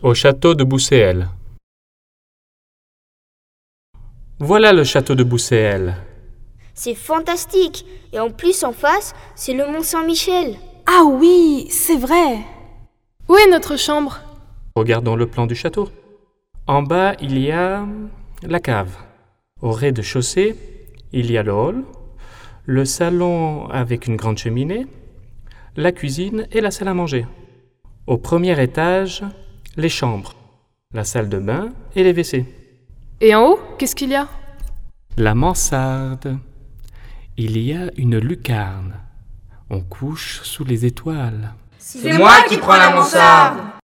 Au château de Bousséel. Voilà le château de Bousséel. C'est fantastique. Et en plus, en face, c'est le Mont Saint-Michel. Ah oui, c'est vrai. Où est notre chambre? Regardons le plan du château. En bas, il y a la cave. Au rez-de-chaussée, il y a le hall, le salon avec une grande cheminée, la cuisine et la salle à manger. Au premier étage, les chambres, la salle de bain et les WC. Et en haut, qu'est-ce qu'il y a? La mansarde. Il y a une lucarne. On couche sous les étoiles. C'est moi qui prends la mansarde.